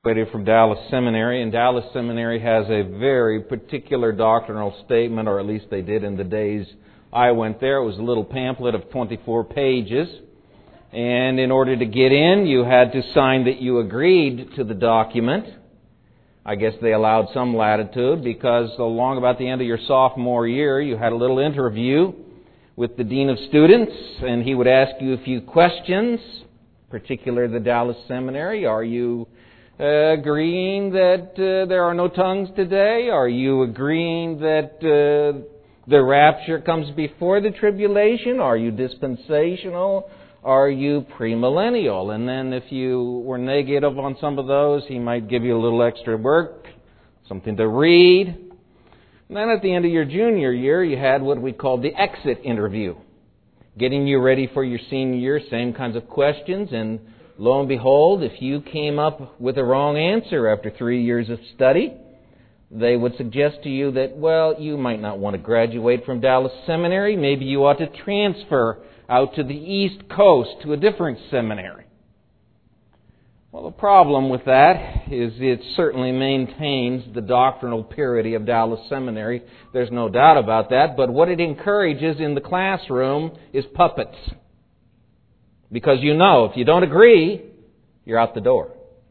Graduated from Dallas Seminary, and Dallas Seminary has a very particular doctrinal statement, or at least they did in the days I went there. It was a little pamphlet of 24 pages, and in order to get in, you had to sign that you agreed to the document. I guess they allowed some latitude because along about the end of your sophomore year, you had a little interview with the Dean of Students, and he would ask you a few questions, particularly the Dallas Seminary. Are you agreeing that there are no tongues today? Are you agreeing that the rapture comes before the tribulation? Are you dispensational? Are you premillennial? And then if you were negative on some of those, he might give you a little extra work, something to read. And then at the end of your junior year, you had what we called the exit interview, getting you ready for your senior year, same kinds of questions, and lo and behold, if you came up with a wrong answer after 3 years of study, they would suggest to you that, well, you might not want to graduate from Dallas Seminary. Maybe you ought to transfer out to the East Coast to a different seminary. Well, the problem with that is it certainly maintains the doctrinal purity of Dallas Seminary. There's no doubt about that. But what it encourages in the classroom is puppets. Because you know, if you don't agree, you're out the door.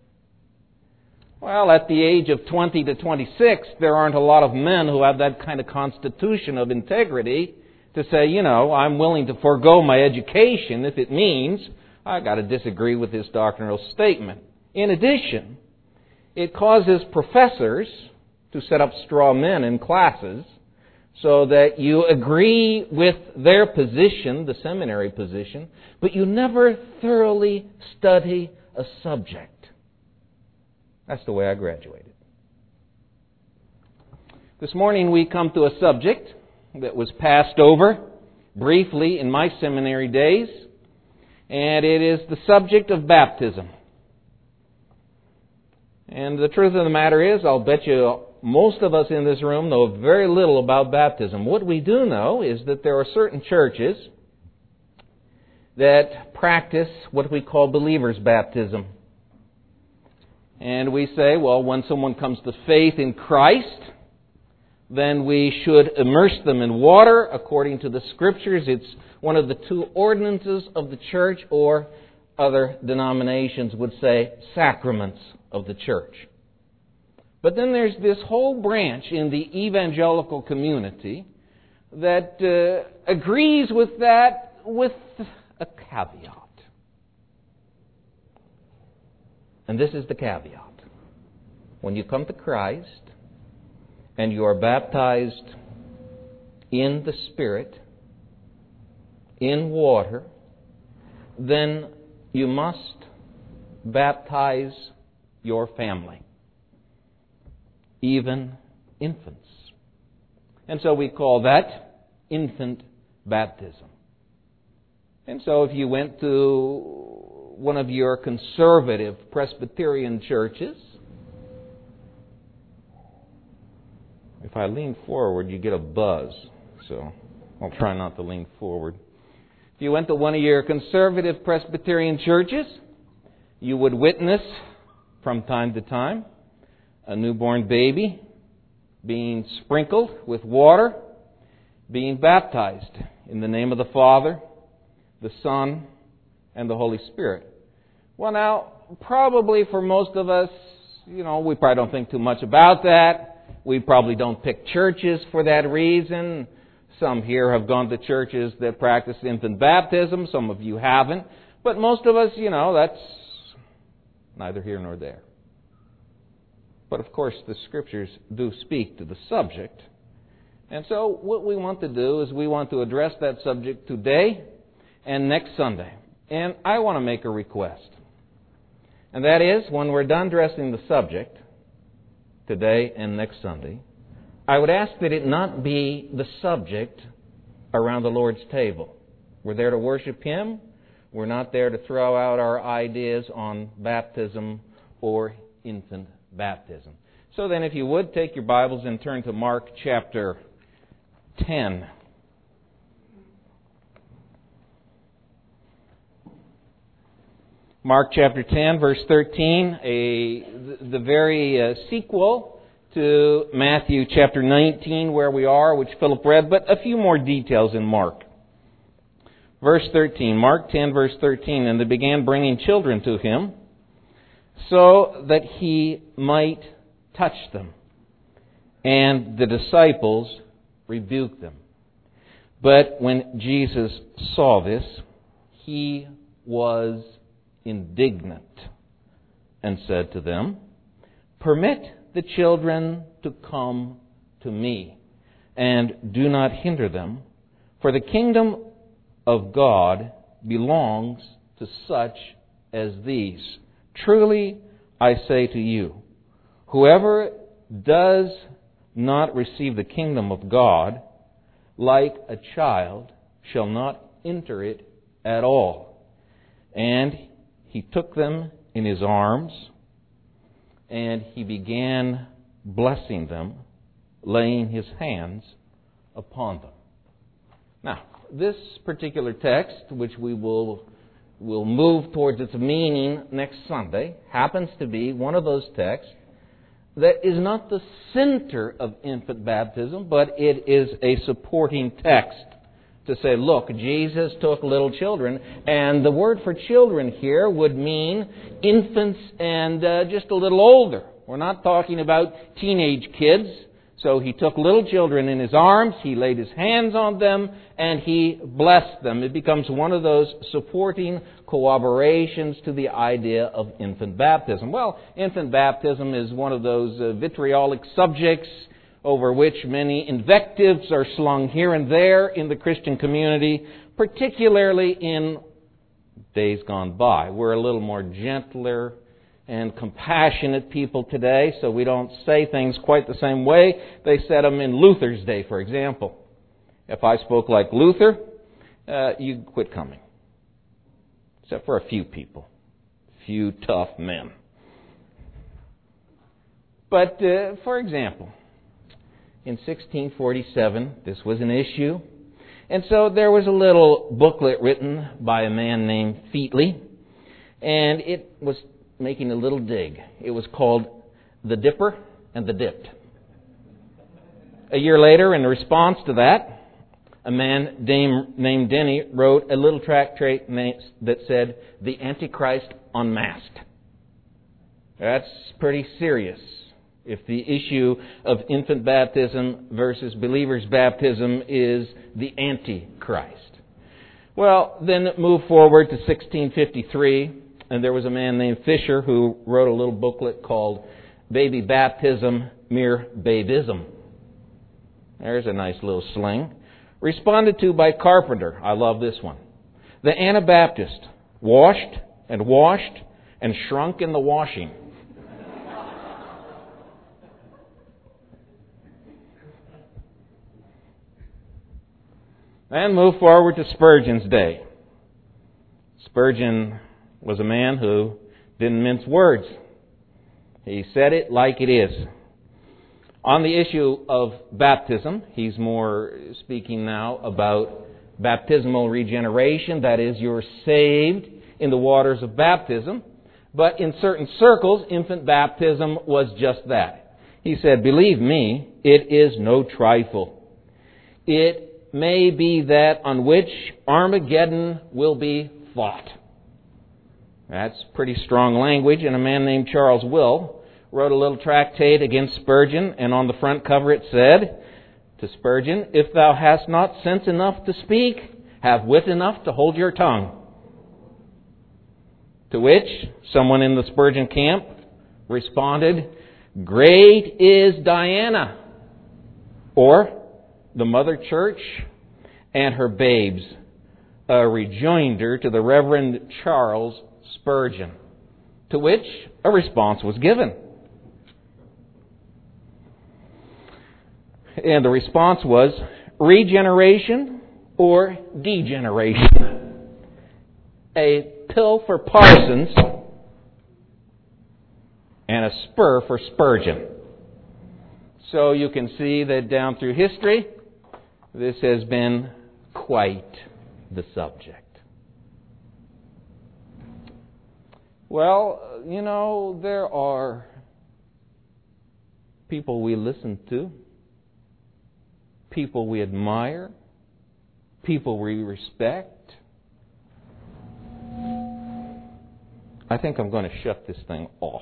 Well, at the age of 20 to 26, there aren't a lot of men who have that kind of constitution of integrity to say, you know, I'm willing to forego my education if it means I've got to disagree with this doctrinal statement. In addition, it causes professors to set up straw men in classes so that you agree with their position, the seminary position, but you never thoroughly study a subject. That's the way I graduated. This morning we come to a subject that was passed over briefly in my seminary days, and it is the subject of baptism. And the truth of the matter is, I'll bet you most of us in this room know very little about baptism. What we do know is that there are certain churches that practice what we call believer's baptism. And we say, well, when someone comes to faith in Christ, then we should immerse them in water according to the Scriptures. It's one of the two ordinances of the church, or other denominations would say sacraments of the church. But then there's this whole branch in the evangelical community that agrees with that with a caveat. And this is the caveat. When you come to Christ and you are baptized in the Spirit, in water, then you must baptize your family, even infants. And so we call that infant baptism. And so if you went to one of your conservative Presbyterian churches, if I lean forward, you get a buzz. So I'll try not to lean forward. If you went to one of your conservative Presbyterian churches, you would witness from time to time a newborn baby being sprinkled with water, being baptized in the name of the Father, the Son, and the Holy Spirit. Well, now, probably for most of us, we probably don't think too much about that. We probably don't pick churches for that reason. Some here have gone to churches that practice infant baptism. Some of you haven't. But most of us, that's neither here nor there. But of course, the Scriptures do speak to the subject. And so what we want to do is we want to address that subject today and next Sunday. And I want to make a request. And that is, when we're done addressing the subject, today and next Sunday, I would ask that it not be the subject around the Lord's table. We're there to worship Him. We're not there to throw out our ideas on baptism or infant baptism. So then, if you would, take your Bibles and turn to Mark chapter 10. Mark chapter 10, verse 13, the very sequel to Matthew chapter 19, where we are, which Philip read, but a few more details in Mark. Verse 13, Mark 10, verse 13, and they began bringing children to him so that he might touch them. And the disciples rebuked them. But when Jesus saw this, he was indignant and said to them, "Permit the children to come to me, and do not hinder them, for the kingdom of God belongs to such as these. Truly, I say to you, whoever does not receive the kingdom of God like a child shall not enter it at all." And he took them in his arms, and he began blessing them, laying his hands upon them. Now, this particular text, which we will move towards its meaning next Sunday, happens to be one of those texts that is not the center of infant baptism, but it is a supporting text to say, look, Jesus took little children, and the word for children here would mean infants and just a little older. We're not talking about teenage kids. So he took little children in his arms, he laid his hands on them, and he blessed them. It becomes one of those supporting corroborations to the idea of infant baptism. Well, infant baptism is one of those vitriolic subjects over which many invectives are slung here and there in the Christian community, particularly in days gone by. We're a little more gentler and compassionate people today, so we don't say things quite the same way they said them in Luther's day, for example. If I spoke like Luther, you'd quit coming. Except for a few people. A few tough men. But, for example, in 1647, this was an issue. And so there was a little booklet written by a man named Featley, and it was making a little dig. It was called The Dipper and the Dipped. A year later, in response to that, a man named Denny wrote a little tractate that said, The Antichrist Unmasked. That's pretty serious. If the issue of infant baptism versus believer's baptism is the Antichrist. Well, then move forward to 1653. And there was a man named Fisher who wrote a little booklet called Baby Baptism, Mere Babism. There's a nice little sling. Responded to by Carpenter. I love this one. The Anabaptist, washed and shrunk in the washing. And move forward to Spurgeon's day. Spurgeon was a man who didn't mince words. He said it like it is. On the issue of baptism, he's more speaking now about baptismal regeneration. That is, you're saved in the waters of baptism. But in certain circles, infant baptism was just that. He said, believe me, it is no trifle. It may be that on which Armageddon will be fought. That's pretty strong language, and a man named Charles Will wrote a little tractate against Spurgeon, and on the front cover it said to Spurgeon, if thou hast not sense enough to speak, have wit enough to hold your tongue. To which someone in the Spurgeon camp responded, great is Diana, or the Mother Church and her babes, a rejoinder to the Reverend Charles Spurgeon, to which a response was given. And the response was, regeneration or degeneration? A pill for parsons and a spur for Spurgeon. So you can see that down through history, this has been quite the subject. Well, there are people we listen to, people we admire, people we respect. I think I'm going to shut this thing off.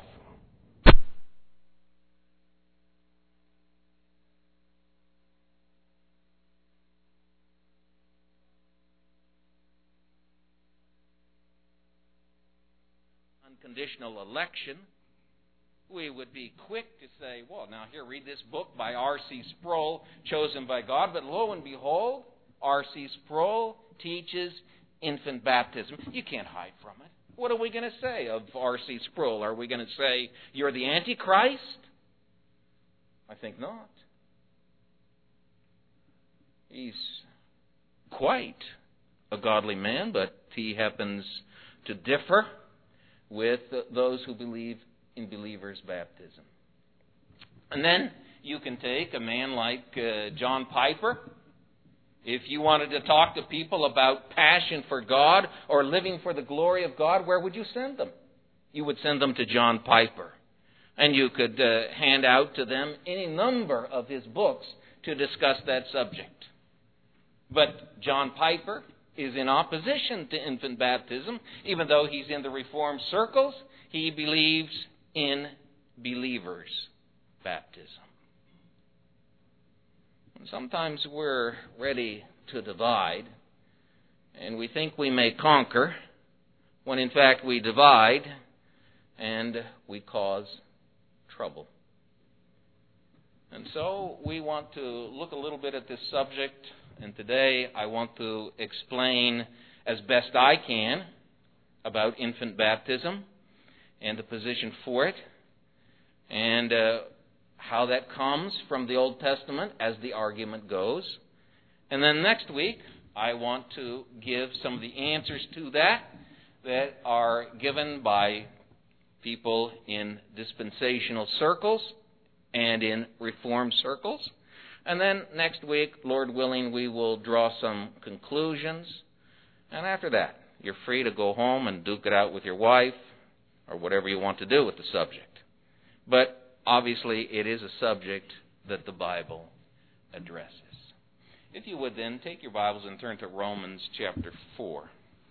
Unconditional election, we would be quick to say, well, now here, read this book by R.C. Sproul, chosen by God. But lo and behold, R.C. Sproul teaches infant baptism. You can't hide from it. What are we going to say of R.C. Sproul? Are we going to say, you're the Antichrist? I think not. He's quite a godly man, but he happens to differ with those who believe in believers' baptism. And then you can take a man like John Piper. If you wanted to talk to people about passion for God or living for the glory of God, where would you send them? You would send them to John Piper. And you could hand out to them any number of his books to discuss that subject. But John Piper is in opposition to infant baptism. Even though he's in the Reformed circles, he believes in believers' baptism. And sometimes we're ready to divide, and we think we may conquer, when in fact we divide and we cause trouble. And so we want to look a little bit at this subject, and today I want to explain as best I can about infant baptism and the position for it, and how that comes from the Old Testament as the argument goes. And then next week, I want to give some of the answers to that are given by people in dispensational circles and in Reformed circles. And then next week, Lord willing, we will draw some conclusions. And after that, you're free to go home and duke it out with your wife or whatever you want to do with the subject. But obviously, it is a subject that the Bible addresses. If you would then, take your Bibles and turn to Romans chapter 4.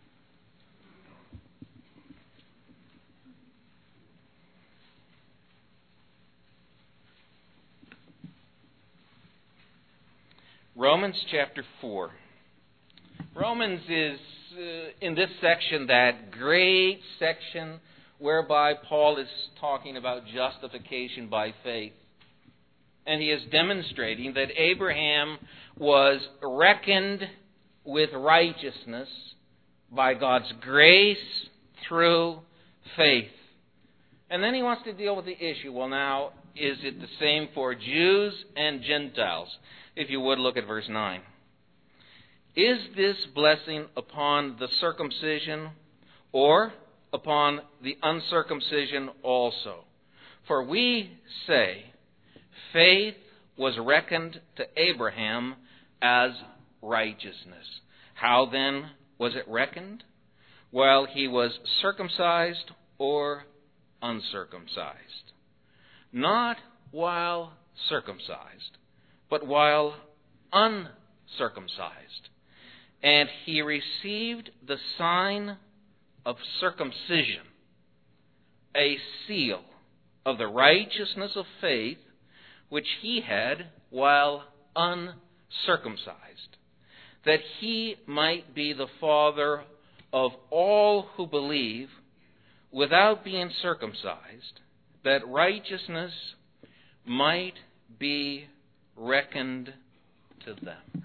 Romans chapter 4. Romans is, in this section, that great section whereby Paul is talking about justification by faith. And he is demonstrating that Abraham was reckoned with righteousness by God's grace through faith. And then he wants to deal with the issue. Well, now, is it the same for Jews and Gentiles? If you would, look at verse 9. Is this blessing upon the circumcision or upon the uncircumcision also? For we say, faith was reckoned to Abraham as righteousness. How then was it reckoned? While he was circumcised or uncircumcised? Not while circumcised, but while uncircumcised. And he received the sign of circumcision, a seal of the righteousness of faith, which he had while uncircumcised, that he might be the father of all who believe without being circumcised, that righteousness might be reckoned to them.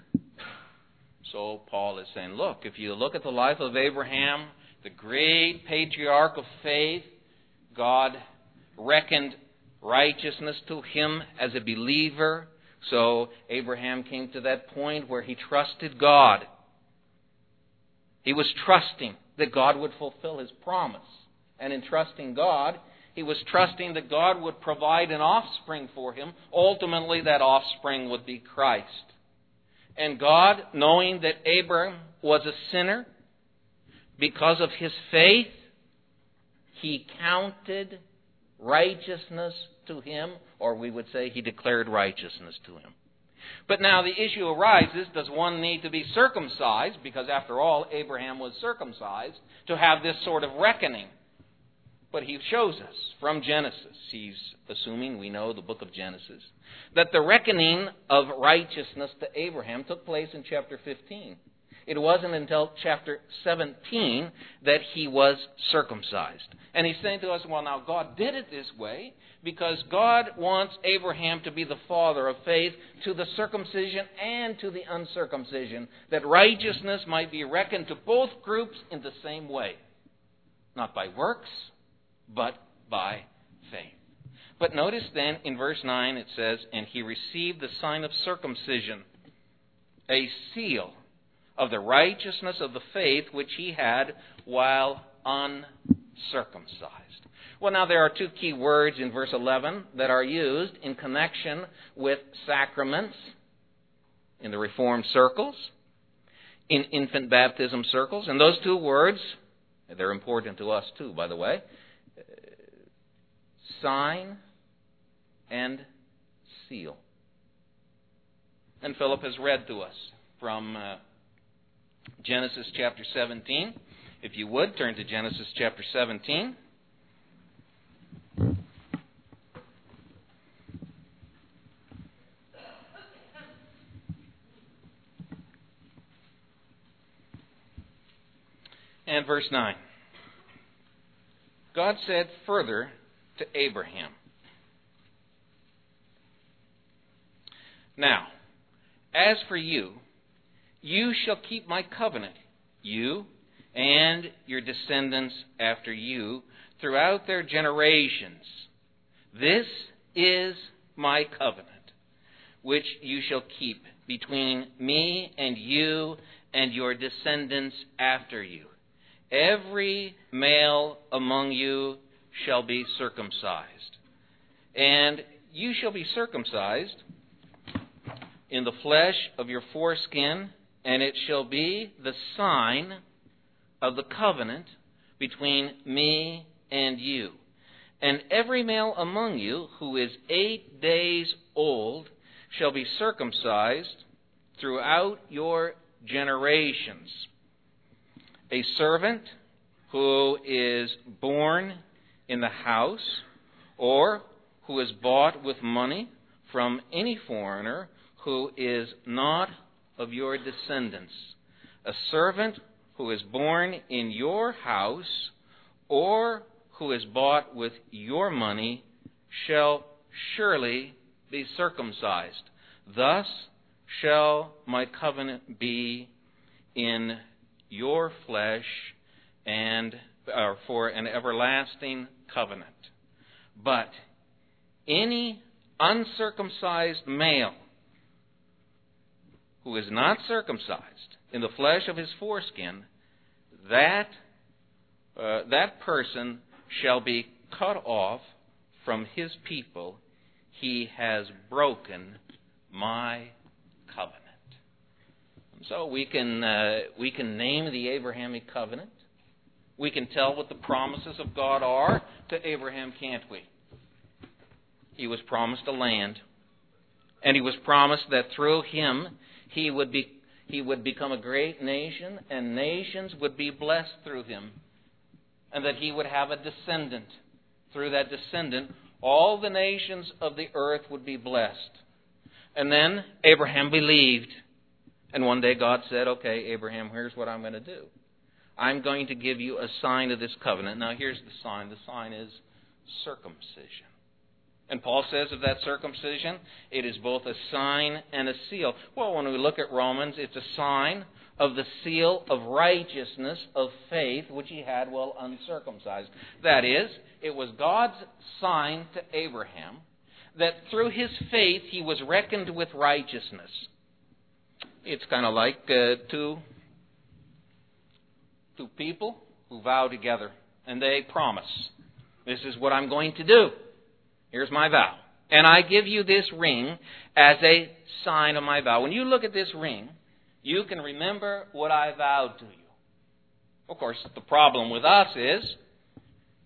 So Paul is saying, look, if you look at the life of Abraham, the great patriarch of faith, God reckoned righteousness to him as a believer. So Abraham came to that point where he trusted God. He was trusting that God would fulfill his promise. And in trusting God, he was trusting that God would provide an offspring for him. Ultimately, that offspring would be Christ. And God, knowing that Abraham was a sinner, because of his faith, He counted righteousness to him, or we would say he declared righteousness to him. But now the issue arises, does one need to be circumcised, because after all, Abraham was circumcised, to have this sort of reckoning? But he shows us from Genesis, he's assuming we know the book of Genesis, that the reckoning of righteousness to Abraham took place in chapter 15. It wasn't until chapter 17 that he was circumcised. And he's saying to us, well, now God did it this way because God wants Abraham to be the father of faith to the circumcision and to the uncircumcision, that righteousness might be reckoned to both groups in the same way. Not by works, but by faith. But notice then in verse 9 it says, and he received the sign of circumcision, a seal of the righteousness of the faith which he had while uncircumcised. Well, now there are two key words in verse 11 that are used in connection with sacraments in the Reformed circles, in infant baptism circles. And those two words, they're important to us too, by the way, sign and seal. And Philip has read to us from Genesis chapter 17. If you would, turn to Genesis chapter 17. And verse 9. God said further to Abraham, now, as for you, you shall keep my covenant, you and your descendants after you, throughout their generations. This is my covenant, which you shall keep between me and you and your descendants after you. Every male among you shall be circumcised. And you shall be circumcised in the flesh of your foreskin, and it shall be the sign of the covenant between me and you. And every male among you who is 8 days old shall be circumcised throughout your generations. A servant who is born in the house or who is bought with money from any foreigner who is not of your descendants. A servant who is born in your house or who is bought with your money shall surely be circumcised. Thus shall my covenant be in your flesh and for an everlasting covenant. But any uncircumcised male who is not circumcised in the flesh of his foreskin, that person shall be cut off from his people. He has broken my covenant. So we can name the Abrahamic covenant. We can tell what the promises of God are to Abraham, can't we? He was promised a land, and he was promised that through him he would become a great nation, and nations would be blessed through him, and that he would have a descendant. Through that descendant, all the nations of the earth would be blessed. And then Abraham believed. And one day God said, okay, Abraham, here's what I'm going to do. I'm going to give you a sign of this covenant. Now here's the sign. The sign is circumcision. And Paul says of that circumcision, it is both a sign and a seal. Well, when we look at Romans, it's a sign of the seal of righteousness, of faith, which he had while uncircumcised. That is, it was God's sign to Abraham that through his faith he was reckoned with righteousness. It's kind of like two people who vow together, and they promise, this is what I'm going to do. Here's my vow. And I give you this ring as a sign of my vow. When you look at this ring, you can remember what I vowed to you. Of course, the problem with us is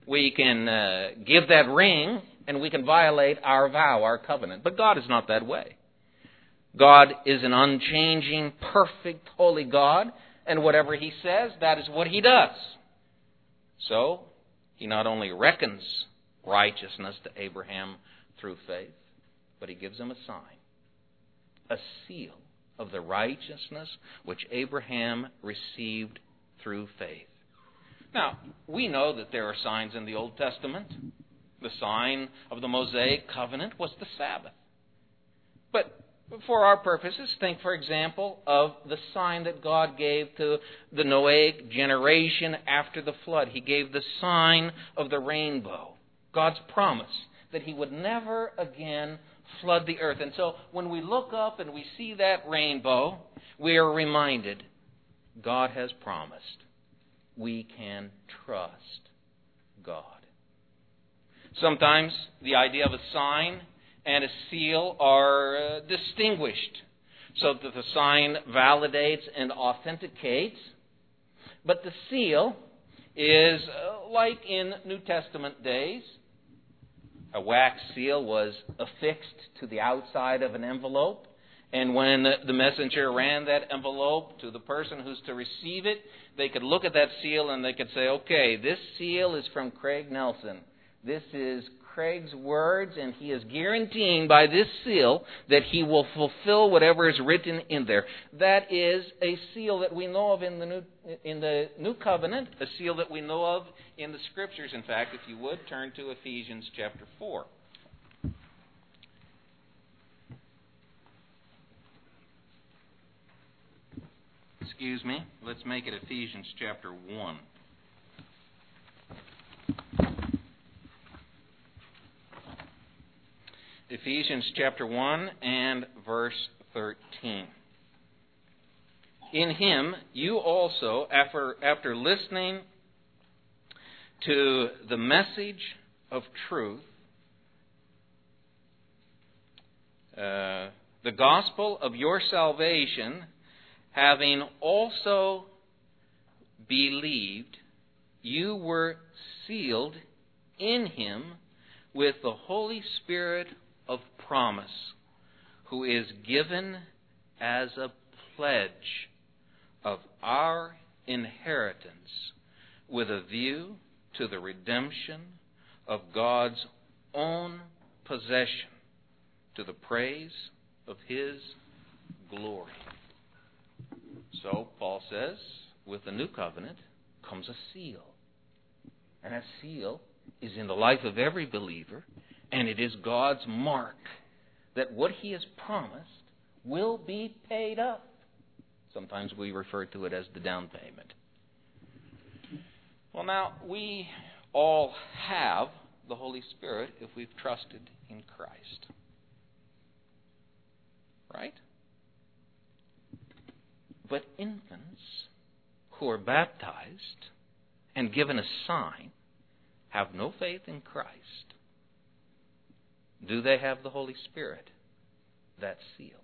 We can give that ring and we can violate our vow, our covenant. But God is not that way. God is an unchanging, perfect, holy God, and whatever He says, that is what He does. So, He not only reckons righteousness to Abraham through faith, but He gives him a sign, a seal of the righteousness which Abraham received through faith. Now, we know that there are signs in the Old Testament. The sign of the Mosaic covenant was the Sabbath. But for our purposes, think, for example, of the sign that God gave to the Noahic generation after the flood. He gave the sign of the rainbow, God's promise that He would never again flood the earth. And so when we look up and we see that rainbow, we are reminded God has promised. We can trust God. Sometimes the idea of a sign and a seal are distinguished so that the sign validates and authenticates. But the seal is like in New Testament days. A wax seal was affixed to the outside of an envelope. And when the messenger ran that envelope to the person who's to receive it, they could look at that seal and they could say, okay, this seal is from Craig Nelson. This is Craig's words, and he is guaranteeing by this seal that he will fulfill whatever is written in there. That is a seal that we know of in the New Covenant, a seal that we know of in the Scriptures. In fact, if you would, turn to Ephesians chapter 4. Excuse me, let's make it Ephesians chapter 1. Ephesians chapter 1 and verse 13. In Him you also, after listening to the message of truth, the gospel of your salvation, having also believed, you were sealed in Him with the Holy Spirit of promise, who is given as a pledge of our inheritance with a view to the redemption of God's own possession, to the praise of His glory. So, Paul says, with the new covenant comes a seal. And that seal is in the life of every believer, and it is God's mark that what He has promised will be paid up. Sometimes we refer to it as the down payment. Well, now, we all have the Holy Spirit if we've trusted in Christ. Right? But infants who are baptized and given a sign have no faith in Christ. Do they have the Holy Spirit? That seal.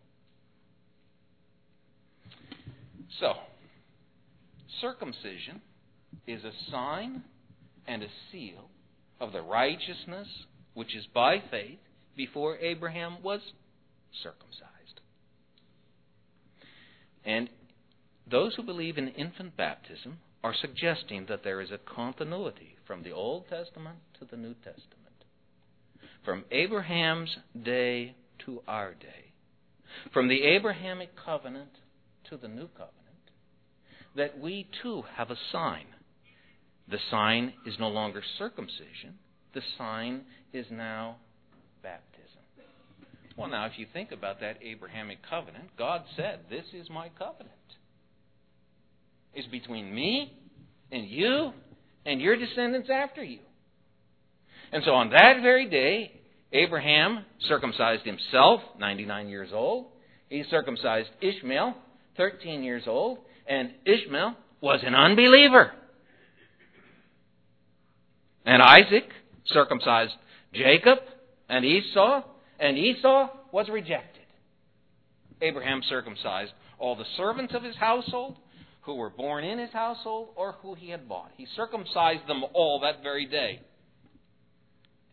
So, circumcision is a sign and a seal of the righteousness which is by faith before Abraham was circumcised. And those who believe in infant baptism are suggesting that there is a continuity from the Old Testament to the New Testament. From Abraham's day to our day. From the Abrahamic covenant to the New covenant. That we too have a sign. The sign is no longer circumcision. The sign is now baptism. Well, now, if you think about that Abrahamic covenant, God said, this is my covenant. It's between me and you and your descendants after you. And so on that very day, Abraham circumcised himself, 99 years old. He circumcised Ishmael, 13 years old. And Ishmael was an unbeliever. And Isaac circumcised Jacob and Esau was rejected. Abraham circumcised all the servants of his household who were born in his household or who he had bought. He circumcised them all that very day.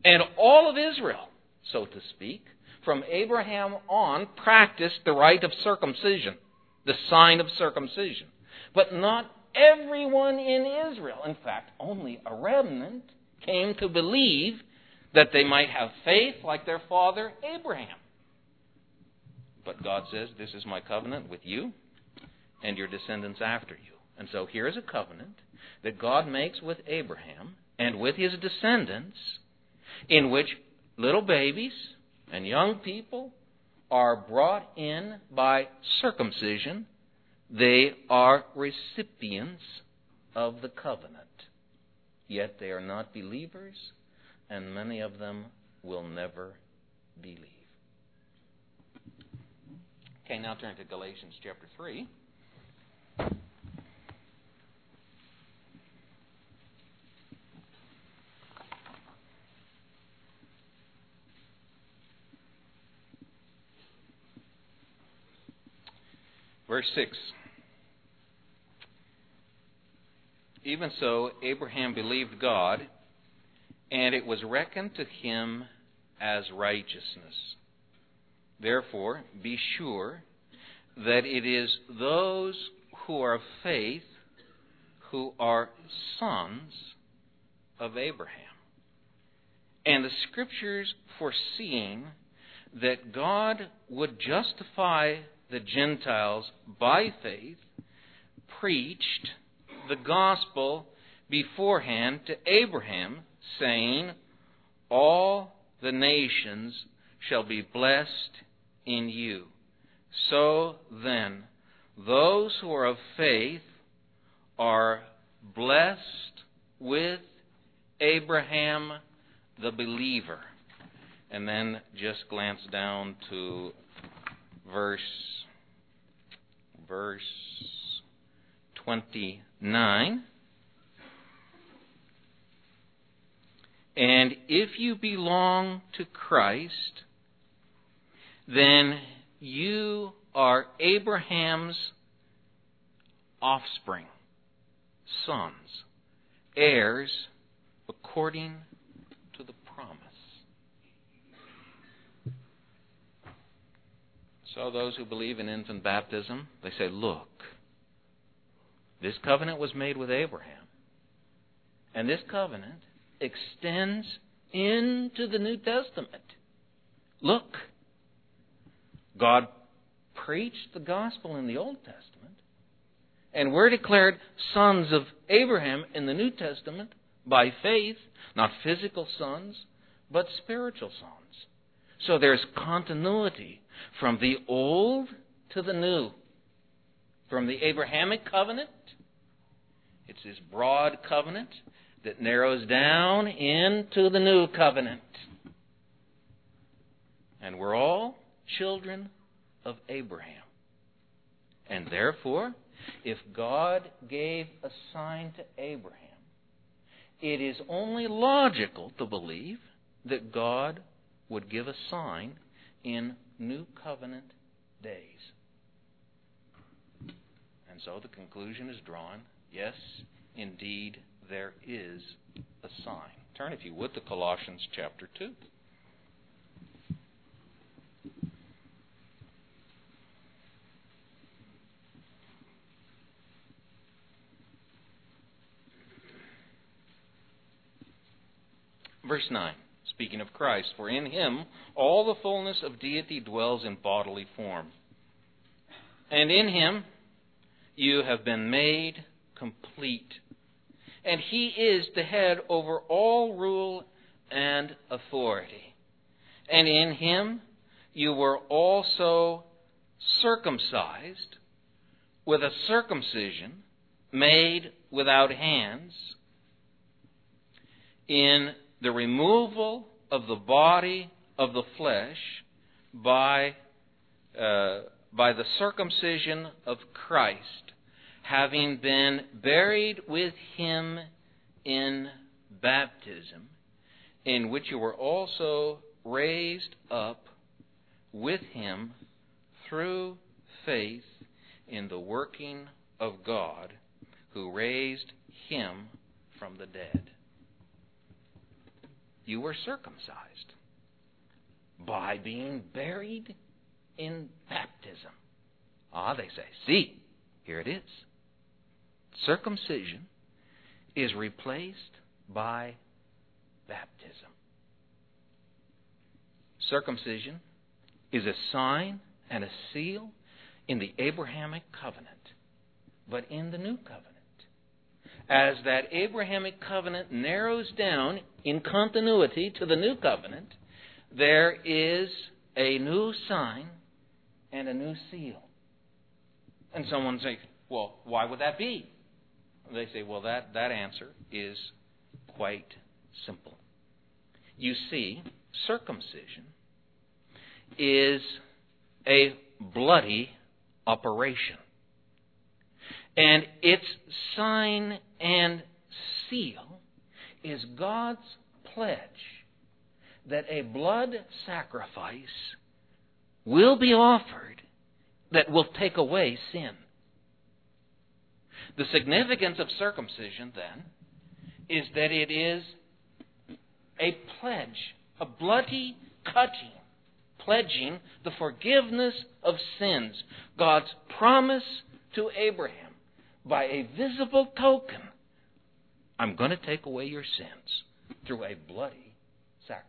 And all of Israel, so to speak, from Abraham on, practiced the rite of circumcision, the sign of circumcision. But not everyone in Israel, in fact, only a remnant, came to believe that they might have faith like their father Abraham. But God says, this is my covenant with you and your descendants after you. And so here is a covenant that God makes with Abraham and with his descendants, in which little babies and young people are brought in by circumcision. They are recipients of the covenant. Yet they are not believers, and many of them will never believe. Okay, now turn to Galatians chapter 3. Verse 6. Even so, Abraham believed God, and it was reckoned to him as righteousness. Therefore, be sure that it is those who are of faith who are sons of Abraham. And the Scriptures, foreseeing that God would justify the Gentiles by faith, preached the gospel beforehand to Abraham, saying, all the nations shall be blessed in you. So then, those who are of faith are blessed with Abraham the believer. And then just glance down to verse 29. And if you belong to Christ, then you are Abraham's offspring, sons, heirs according to the promise. So those who believe in infant baptism, they say, look, this covenant was made with Abraham. And this covenant extends into the New Testament. Look, God preached the gospel in the Old Testament, and we're declared sons of Abraham in the New Testament by faith, not physical sons, but spiritual sons. So there's continuity from the Old to the New. From the Abrahamic covenant, it's this broad covenant that narrows down into the New covenant. And we're all children of Abraham. And therefore, if God gave a sign to Abraham, it is only logical to believe that God would give a sign in New Covenant days. And so the conclusion is drawn, yes, indeed, there is a sign. Turn, if you would, to Colossians chapter 2. Verse 9, speaking of Christ, for in him all the fullness of deity dwells in bodily form. And in him you have been made complete. And he is the head over all rule and authority. And in him you were also circumcised with a circumcision made without hands, in the removal of the body of the flesh by the circumcision of Christ, having been buried with him in baptism, in which you were also raised up with him through faith in the working of God, who raised him from the dead. you were circumcised by being buried in baptism. They say, see, here it is. Circumcision is replaced by baptism. Circumcision is a sign and a seal in the Abrahamic covenant, but in the new covenant, as that Abrahamic covenant narrows down in continuity to the new covenant, there is a new sign and a new seal. And someone says, well, why would that be? They say, well, that answer is quite simple. You see, circumcision is a bloody operation. And its sign and seal is God's pledge that a blood sacrifice will be offered that will take away sin. The significance of circumcision, then, is that it is a pledge, a bloody cutting, pledging the forgiveness of sins. God's promise to Abraham by a visible token. I'm going to take away your sins through a bloody sacrifice.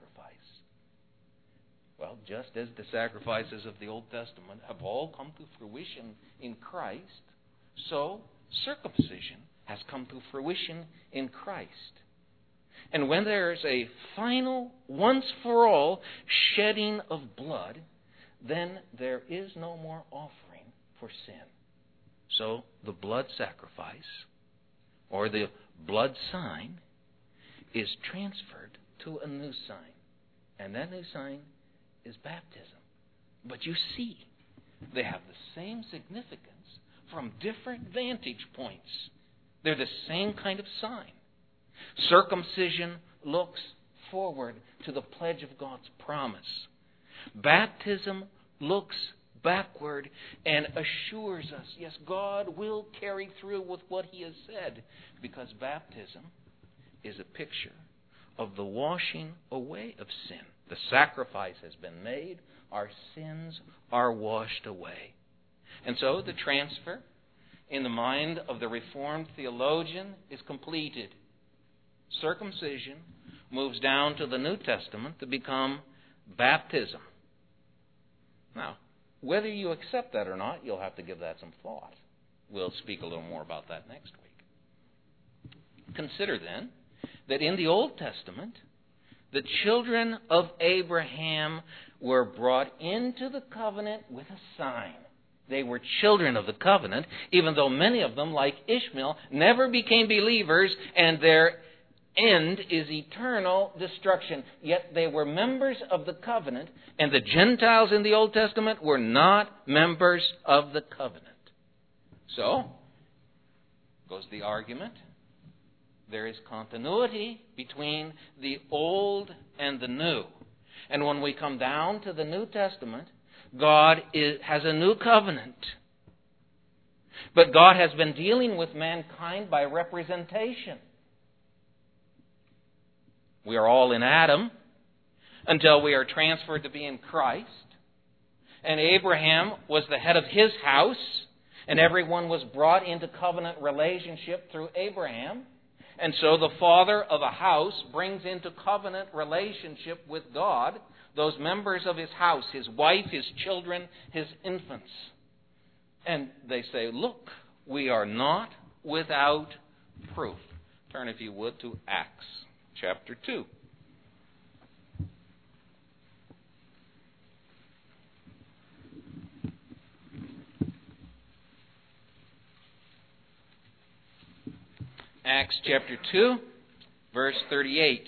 Well, just as the sacrifices of the Old Testament have all come to fruition in Christ, so circumcision has come to fruition in Christ. And when there is a final, once-for-all shedding of blood, then there is no more offering for sin. So the blood sacrifice, or the blood sign, is transferred to a new sign. And that new sign is baptism. But you see, they have the same significance from different vantage points. They're the same kind of sign. Circumcision looks forward to the pledge of God's promise. Baptism looks backward and assures us, yes, God will carry through with what He has said, because baptism is a picture of the washing away of sin. The sacrifice has been made. Our sins are washed away. And so the transfer in the mind of the Reformed theologian is completed. Circumcision moves down to the New Testament to become baptism. Now, whether you accept that or not, you'll have to give that some thought. We'll speak a little more about that next week. Consider then that in the Old Testament, the children of Abraham were brought into the covenant with a sign. They were children of the covenant, even though many of them, like Ishmael, never became believers, and their end is eternal destruction. Yet they were members of the covenant, and the Gentiles in the Old Testament were not members of the covenant. So, goes the argument. There is continuity between the old and the new. And when we come down to the New Testament, God has a new covenant. But God has been dealing with mankind by representation. We are all in Adam until we are transferred to be in Christ. And Abraham was the head of his house, and everyone was brought into covenant relationship through Abraham. And so the father of a house brings into covenant relationship with God those members of his house, his wife, his children, his infants. And they say, look, we are not without proof. Turn, if you would, to Acts chapter 2. Acts chapter 2, verse 38.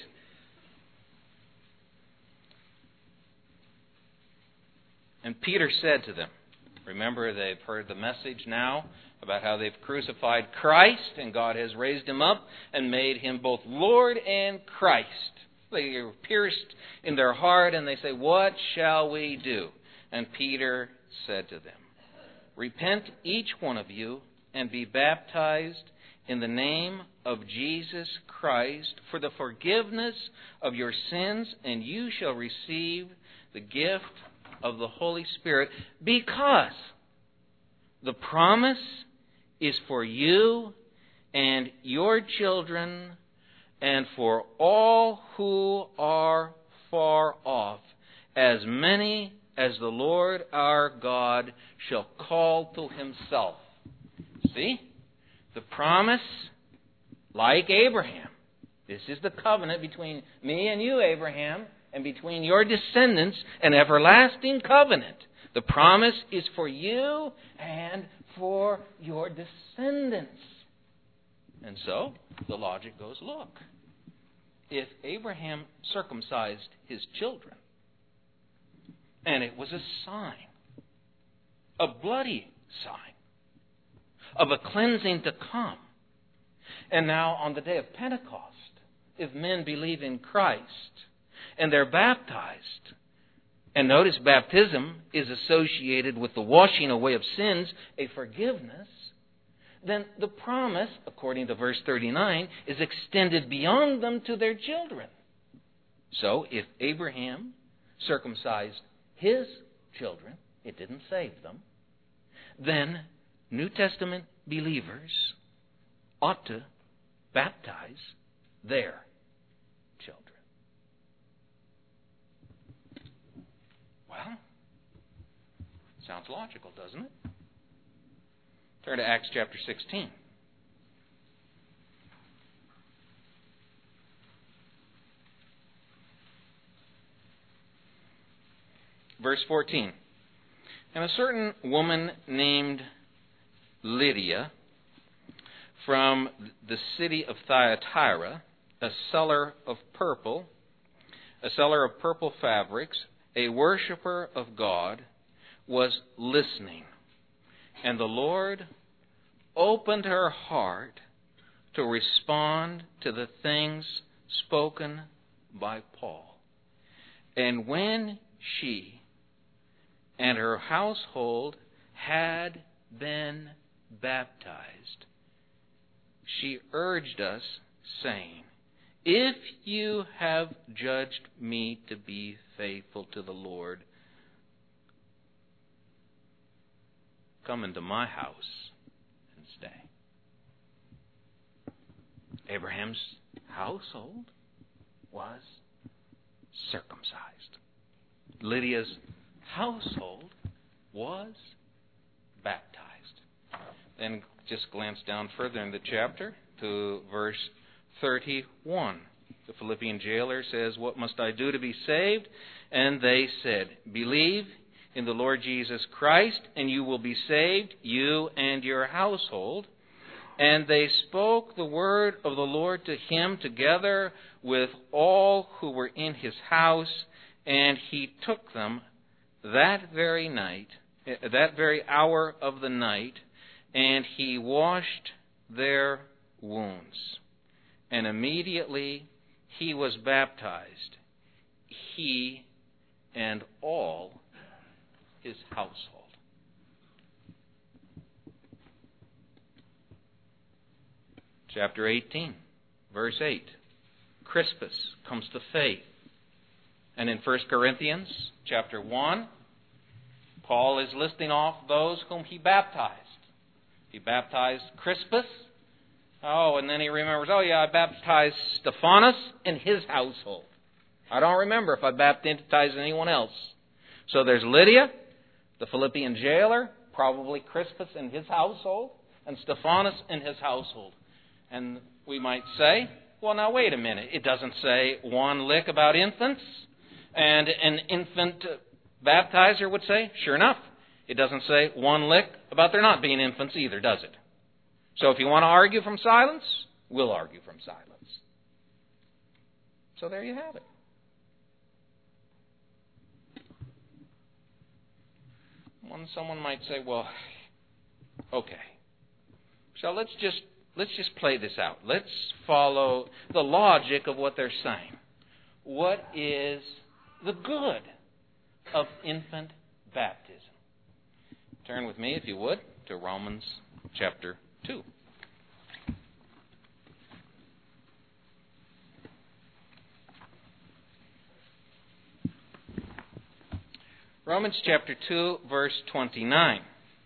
And Peter said to them, remember, they've heard the message now about how they've crucified Christ, and God has raised him up and made him both Lord and Christ. They are pierced in their heart, and they say, what shall we do? And Peter said to them, repent each one of you and be baptized in the name of Jesus Christ for the forgiveness of your sins, and you shall receive the gift of the Holy Spirit, because the promise is for you and your children and for all who are far off, as many as the Lord our God shall call to himself. See? The promise, like Abraham. This is the covenant between me and you, Abraham, and between your descendants, an everlasting covenant. The promise is for you and for your descendants. And so, the logic goes, look, if Abraham circumcised his children, and it was a sign, a bloody sign, of a cleansing to come, and now on the day of Pentecost, if men believe in Christ, and they're baptized, and notice baptism is associated with the washing away of sins, a forgiveness, then the promise, according to verse 39, is extended beyond them to their children. So, if Abraham circumcised his children, it didn't save them, then New Testament believers ought to baptize their children. Well, sounds logical, doesn't it? Turn to Acts chapter 16. Verse 14. And a certain woman named Lydia from the city of Thyatira, a seller of purple fabrics, a worshiper of God, was listening. And the Lord opened her heart to respond to the things spoken by Paul. And when she and her household had been baptized, she urged us, saying, if you have judged me to be faithful to the Lord, come into my house and stay. Abraham's household was circumcised. Lydia's household was baptized. Then just glance down further in the chapter to verse 31. The Philippian jailer says, what must I do to be saved? And they said, believe in the Lord Jesus Christ, and you will be saved, you and your household. And they spoke the word of the Lord to him together with all who were in his house, and he took them that very hour of the night, and he washed their wounds. And immediately he was baptized, he and all his household. Chapter 18, verse 8. Crispus comes to faith. And in 1 Corinthians chapter 1, Paul is listing off those whom he baptized. He baptized Crispus. And then he remembers, I baptized Stephanas and his household. I don't remember if I baptized anyone else. So there's Lydia, the Philippian jailer, probably Crispus and his household, and Stephanas and his household. And we might say, well, now wait a minute. It doesn't say one lick about infants. And an infant baptizer would say, sure enough, it doesn't say one lick about there not being infants either, does it? So if you want to argue from silence, we'll argue from silence. So there you have it. Someone might say, well, okay. So let's just play this out. Let's follow the logic of what they're saying. What is the good of infant baptism? Turn with me, if you would, to Romans chapter 2. Romans chapter 2, verse 29.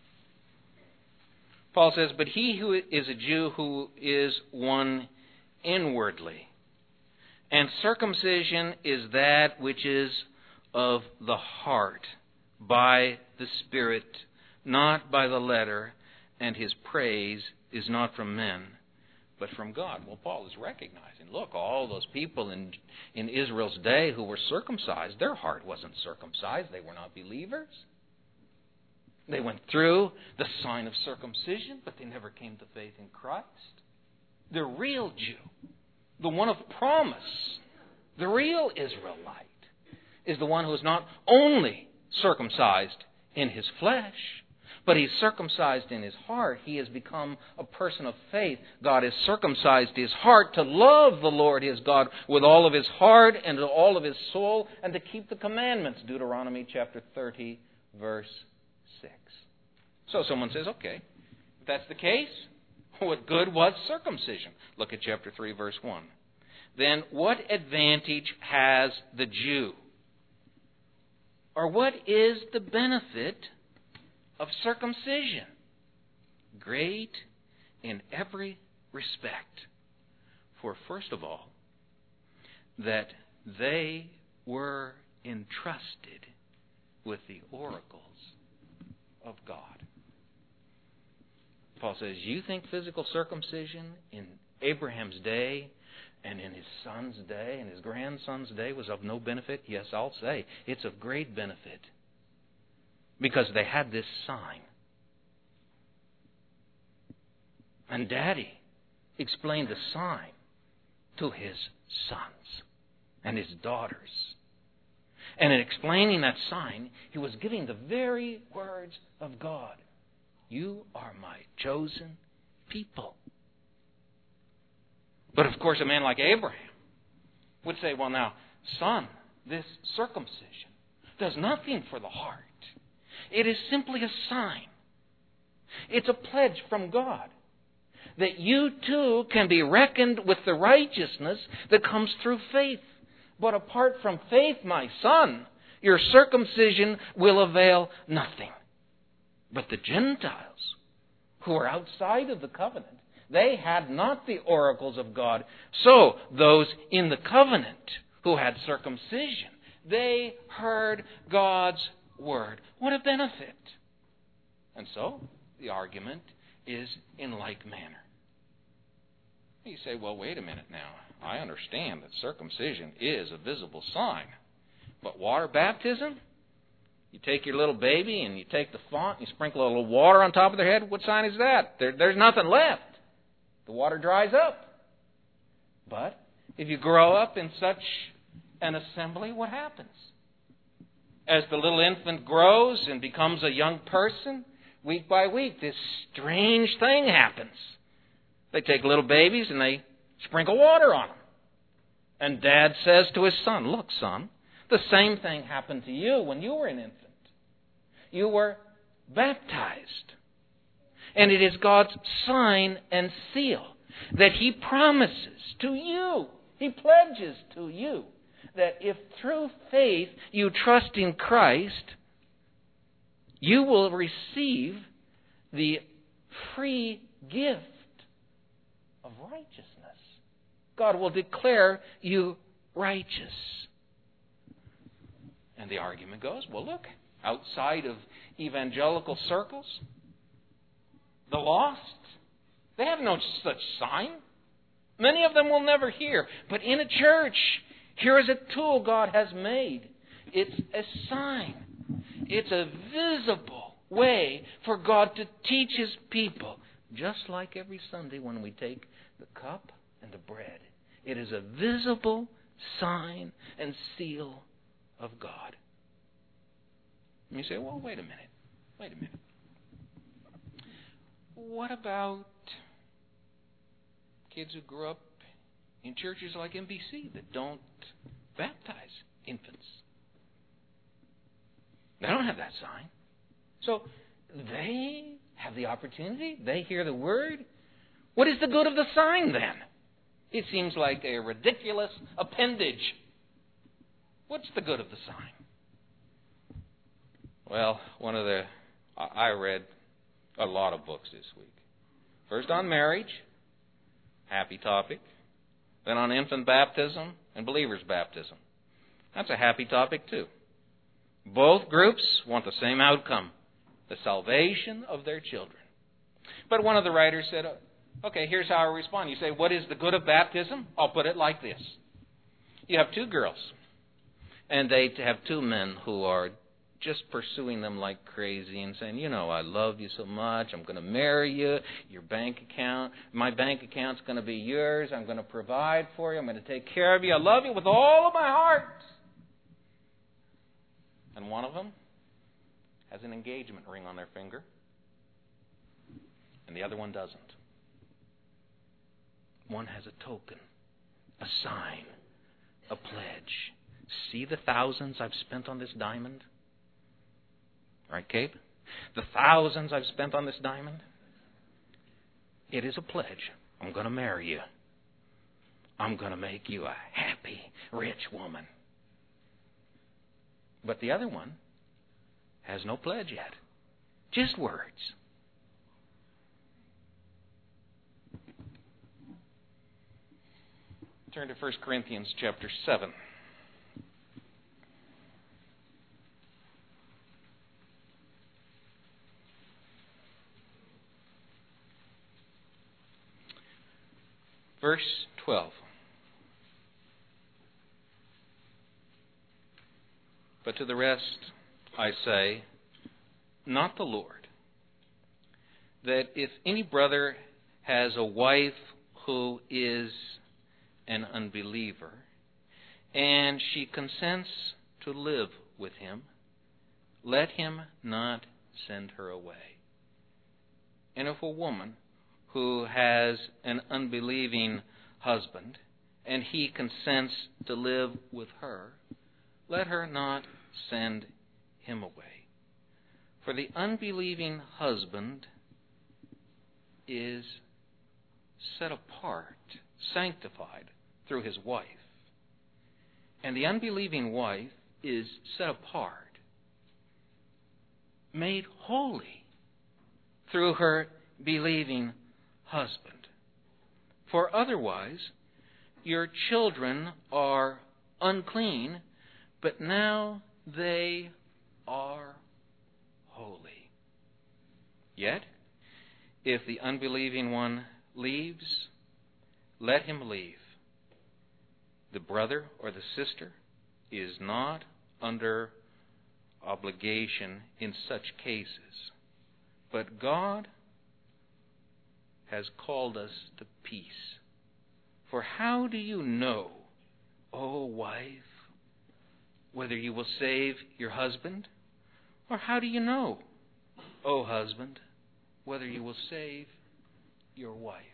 Paul says, "But he who is a Jew who is one inwardly, and circumcision is that which is of the heart, by the Spirit, not by the letter, and his praise is not from men, but from God." Well, Paul is recognizing, look, all those people in Israel's day who were circumcised, their heart wasn't circumcised. They were not believers. They went through the sign of circumcision, but they never came to faith in Christ. The real Jew, the one of promise, the real Israelite, is the one who is not only circumcised in his flesh, but he's circumcised in his heart. He has become a person of faith. God has circumcised his heart to love the Lord his God with all of his heart and with all of his soul, and to keep the commandments. Deuteronomy chapter 30, verse 6. So someone says, okay, if that's the case, what good was circumcision? Look at chapter 3, verse 1. Then what advantage has the Jew? Or what is the benefit of circumcision? Great in every respect. For first of all, that they were entrusted with the oracles of God. Paul says, you think physical circumcision in Abraham's day and in his son's day and his grandson's day was of no benefit? Yes, I'll say it's of great benefit, because they had this sign. And Daddy explained the sign to his sons and his daughters. And in explaining that sign, he was giving the very words of God. You are my chosen people. But of course, a man like Abraham would say, well now, son, this circumcision does nothing for the heart. It is simply a sign. It's a pledge from God that you too can be reckoned with the righteousness that comes through faith. But apart from faith, my son, your circumcision will avail nothing. But the Gentiles, who are outside of the covenant, they had not the oracles of God. So those in the covenant who had circumcision, they heard God's word. What a benefit. And so the argument is in like manner. You say, well, wait a minute now. I understand that circumcision is a visible sign. But water baptism? You take your little baby and you take the font and you sprinkle a little water on top of their head. What sign is that? There's nothing left. The water dries up. But if you grow up in such an assembly, what happens? As the little infant grows and becomes a young person, week by week, this strange thing happens. They take little babies and they sprinkle water on them. And Dad says to his son, look, son, the same thing happened to you when you were an infant. You were baptized. And it is God's sign and seal that He promises to you, He pledges to you, that if through faith you trust in Christ, you will receive the free gift of righteousness. God will declare you righteous. And the argument goes, well, look, outside of evangelical circles, the lost, they have no such sign. Many of them will never hear. But in a church, here is a tool God has made. It's a sign. It's a visible way for God to teach His people. Just like every Sunday when we take the cup and the bread. It is a visible sign and seal of God. And you say, well, wait a minute. What about kids who grew up in churches like NBC that don't baptize infants? They don't have that sign. So they have the opportunity. They hear the word. What is the good of the sign then? It seems like a ridiculous appendage. What's the good of the sign? Well, I read a lot of books this week. First on marriage, happy topic. Then on infant baptism and believer's baptism. That's a happy topic too. Both groups want the same outcome, the salvation of their children. But one of the writers said, okay, here's how I respond. You say, what is the good of baptism? I'll put it like this. You have two girls, and they have two men who are just pursuing them like crazy and saying, you know, I love you so much. I'm going to marry you. Your bank account, my bank account's going to be yours. I'm going to provide for you. I'm going to take care of you. I love you with all of my heart. And one of them has an engagement ring on their finger, and the other one doesn't. One has a token, a sign, a pledge. See the thousands I've spent on this diamond? Right, Kate? The thousands I've spent on this diamond? It is a pledge. I'm going to marry you. I'm going to make you a happy, rich woman. But the other one has no pledge yet. Just words. Turn to 1 Corinthians chapter 7. Verse 12. But to the rest I say, not the Lord, that if any brother has a wife who is an unbeliever, and she consents to live with him, let him not send her away. And if a woman who has an unbelieving husband, and he consents to live with her, let her not send him away. For the unbelieving husband is set apart, sanctified through his wife. And the unbelieving wife is set apart, made holy through her believing husband. For otherwise, your children are unclean, but now they are holy. Yet, if the unbelieving one leaves, let him leave. The brother or the sister is not under obligation in such cases, but God has called us to peace. For how do you know, O wife, whether you will save your husband? Or how do you know, O husband, whether you will save your wife?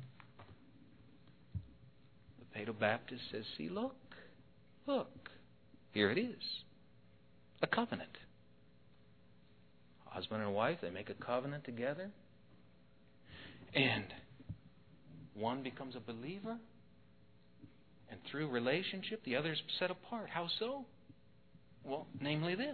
The Paedo-Baptist says, see, look, here it is. A covenant. Husband and wife, they make a covenant together. And one becomes a believer. And through relationship, the other is set apart. How so? Well, namely this.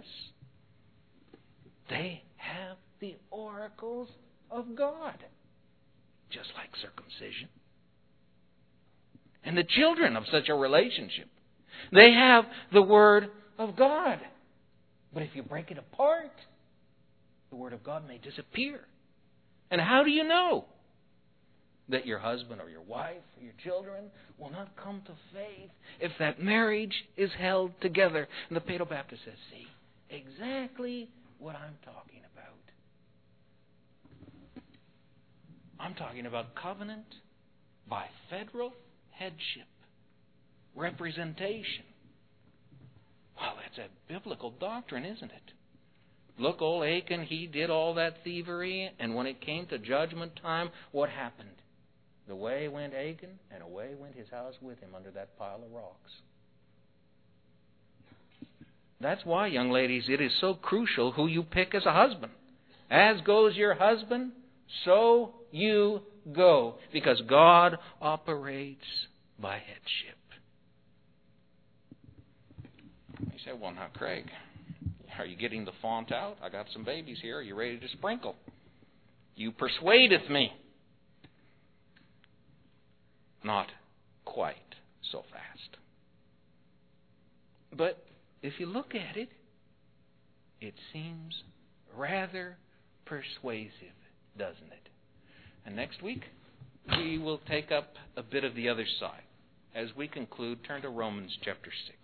They have the oracles of God, just like circumcision. And the children of such a relationship, they have the Word of God. But if you break it apart, the Word of God may disappear. And how do you know that your husband or your wife or your children will not come to faith if that marriage is held together? And the Paedo-Baptist says, see, exactly what I'm talking about. I'm talking about covenant by federal headship, representation. Well, that's a biblical doctrine, isn't it? Look, old Achan, he did all that thievery, and when it came to judgment time, what happened? Away went Achan, and away went his house with him under that pile of rocks. That's why, young ladies, it is so crucial who you pick as a husband. As goes your husband, so you go. Because God operates by headship. You say, well, now, Craig, Are you getting the font out? I got some babies here. Are you ready to sprinkle? You persuadeth me. Not quite so fast. But if you look at it, it seems rather persuasive, doesn't it? And next week, we will take up a bit of the other side. As we conclude, turn to Romans chapter 6.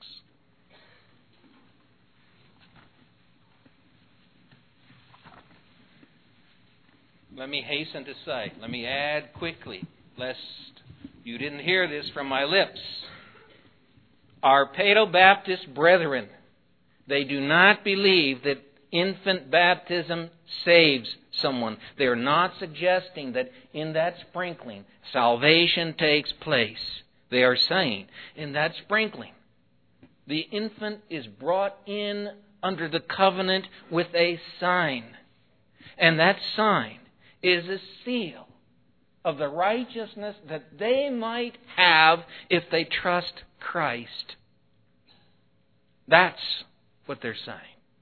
Let me hasten to say, let me add quickly, lest you didn't hear this from my lips. Our Paedo-Baptist brethren, they do not believe that infant baptism saves someone. They are not suggesting that in that sprinkling, salvation takes place. They are saying, in that sprinkling, the infant is brought in under the covenant with a sign. And that sign is a seal of the righteousness that they might have if they trust Christ. That's what they're saying.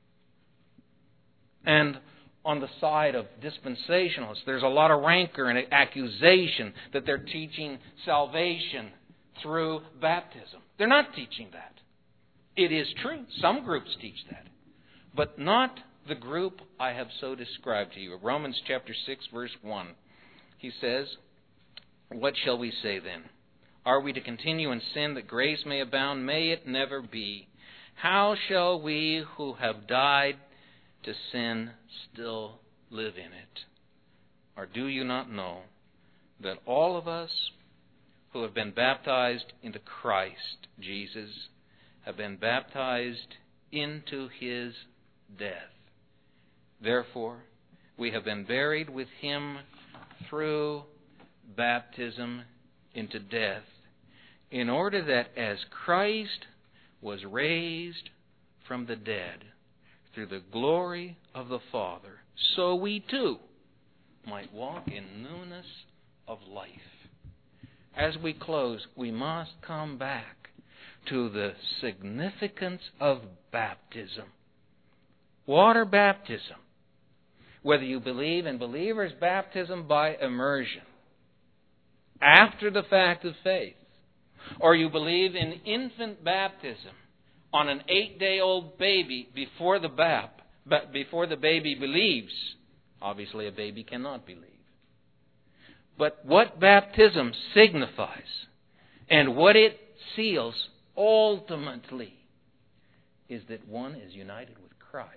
And on the side of dispensationalists, there's a lot of rancor and accusation that they're teaching salvation through baptism. They're not teaching that. It is true. Some groups teach that. But not the group I have so described to you. Romans chapter 6, verse 1. He says, "What shall we say then? Are we to continue in sin that grace may abound? May it never be. How shall we who have died to sin still live in it? Or do you not know that all of us who have been baptized into Christ Jesus have been baptized into His death? Therefore, we have been buried with Him through baptism into death, in order that as Christ was raised from the dead through the glory of the Father, so we too might walk in newness of life." As we close, we must come back to the significance of baptism. Water baptism. Whether you believe in believer's baptism by immersion after the fact of faith, or you believe in infant baptism on an 8-day-old baby before the baby believes. Obviously, a baby cannot believe. But what baptism signifies and what it seals ultimately is that one is united with Christ.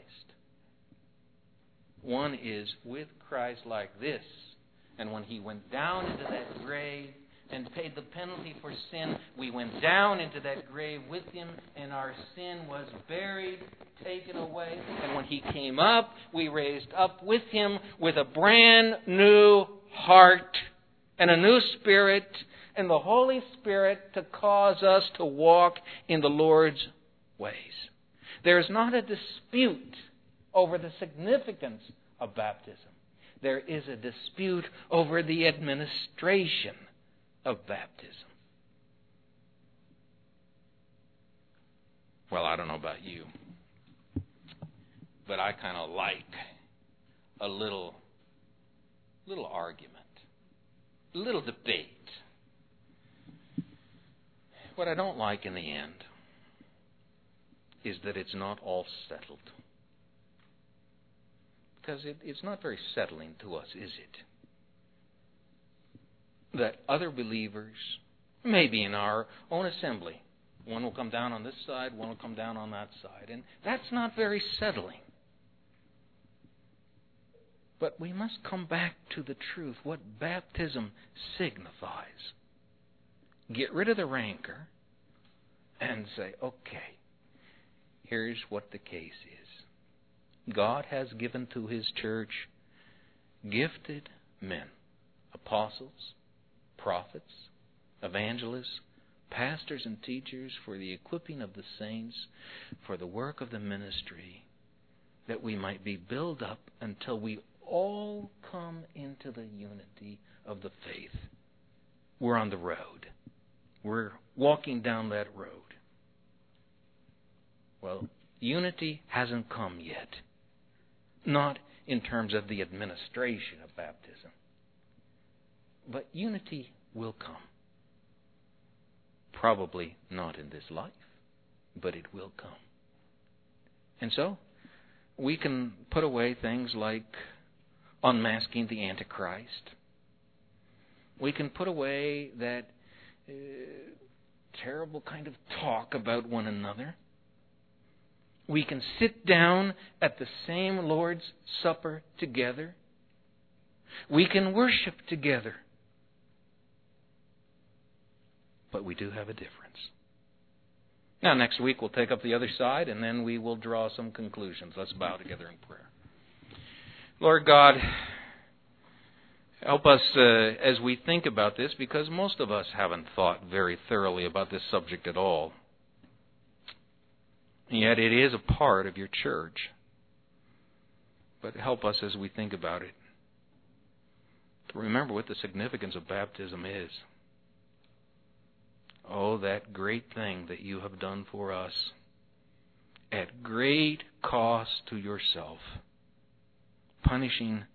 One is with Christ like this. And when He went down into that grave and paid the penalty for sin, we went down into that grave with Him, and our sin was buried, taken away. And when He came up, we raised up with Him with a brand new heart and a new spirit and the Holy Spirit to cause us to walk in the Lord's ways. There is not a dispute over the significance of baptism. There is a dispute over the administration of baptism. Well, I don't know about you, but I kind of like a little argument, a little debate. What I don't like in the end is that it's not all settled. Because it's not very settling to us, is it? That other believers, maybe in our own assembly, one will come down on this side, one will come down on that side. And that's not very settling. But we must come back to the truth, what baptism signifies. Get rid of the rancor and say, okay, here's what the case is. God has given to His church gifted men, apostles, prophets, evangelists, pastors and teachers for the equipping of the saints, for the work of the ministry, that we might be built up until we all come into the unity of the faith. We're on the road. We're walking down that road. Well, unity hasn't come yet. Not in terms of the administration of baptism. But unity will come. Probably not in this life, but it will come. And so, we can put away things like unmasking the Antichrist. We can put away that terrible kind of talk about one another. We can sit down at the same Lord's Supper together. We can worship together. But we do have a difference. Now, next week we'll take up the other side, and then we will draw some conclusions. Let's bow together in prayer. Lord God, help us as we think about this, because most of us haven't thought very thoroughly about this subject at all. And yet it is a part of your church. But help us as we think about it to remember what the significance of baptism is. Oh, that great thing that you have done for us at great cost to yourself, punishing